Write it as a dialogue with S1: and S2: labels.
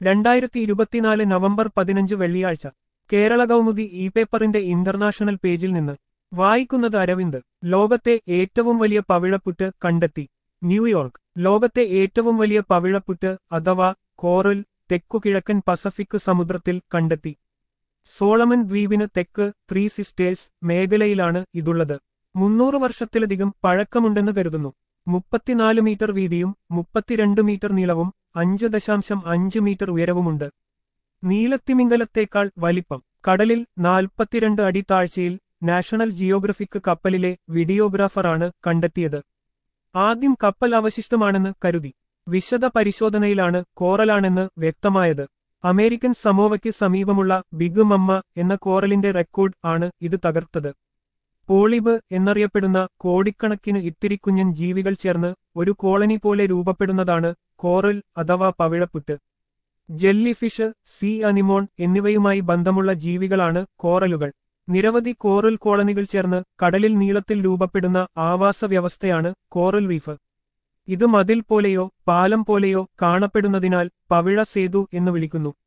S1: 2024 November 15 വെള്ളിയാഴ്ച കേരള കൗമുദി ഇ പേപ്പറിന്റെ ഇന്റർനാഷണൽ പേജിൽ നിന്ന് വായിക്കുന്നത് അരവിന്ദ്. ലോകത്തെ ഏറ്റവും വലിയ പവിഴപ്പുറ്റ് കണ്ടെത്തി. ന്യൂയോർക്ക്. ലോകത്തെ ഏറ്റവും വലിയ പവിഴപ്പുറ്റ് അഥവാ കോറൽ തെക്കുകിഴക്കൻ പസഫിക് സമുദ്രത്തിൽ കണ്ടെത്തി. സോളമൻ ദ്വീപിന് തെക്ക് ത്രീ സിസ്റ്റേഴ്സ് മേഖലയിലാണ് ഇതുള്ളത്. 300 വർഷത്തിലധികം പഴക്കമുണ്ടെന്ന് കരുതുന്നു. 34 മീറ്റർ വീതിയും 32 മീറ്റർ നീളവും 5.5 മീറ്റർ ഉയരവുമുണ്ട്. നീലത്തിമിംഗലത്തേക്കാൾ വലിപ്പം. കടലിൽ 42 അടി താഴ്ചയിൽ നാഷണൽ ജിയോഗ്രഫിക് കപ്പലിലെ വീഡിയോഗ്രാഫറാണ് കണ്ടെത്തിയത്. ആദ്യം കപ്പൽ അവശിഷ്ടമാണെന്ന് കരുതി. വിശദ പരിശോധനയിലാണ് കോറലാണെന്ന് വ്യക്തമായത്. അമേരിക്കൻ സമോവയ്ക്ക് സമീപമുള്ള ബിഗ് മമ്മ എന്ന കോറലിന്റെ റെക്കോർഡ് ആണ് ഇത് തകർത്തത്. പോളിബ് എന്നറിയപ്പെടുന്ന കോടിക്കണക്കിന് ഇത്തിരിക്കുഞ്ഞൻ ജീവികൾ ചേർന്ന് ഒരു കോളനി പോലെ രൂപപ്പെടുന്നതാണ് കോറൽ അഥവാ പവിഴപ്പുറ്റ്. ജെല്ലിഫിഷ്, സീ അനിമോൺ എന്നിവയുമായി ബന്ധമുള്ള ജീവികളാണ് കോറലുകൾ. നിരവധി കോറൽ കോളനികൾ ചേർന്ന് കടലിൽ നീളത്തിൽ രൂപപ്പെടുന്ന ആവാസ വ്യവസ്ഥയാണ് കോറൽ റീഫ്. ഇത് മതിൽ പോലെയോ പാലം പോലെയോ കാണപ്പെടുന്നതിനാൽ പവിഴ സേതു എന്ന് വിളിക്കുന്നു.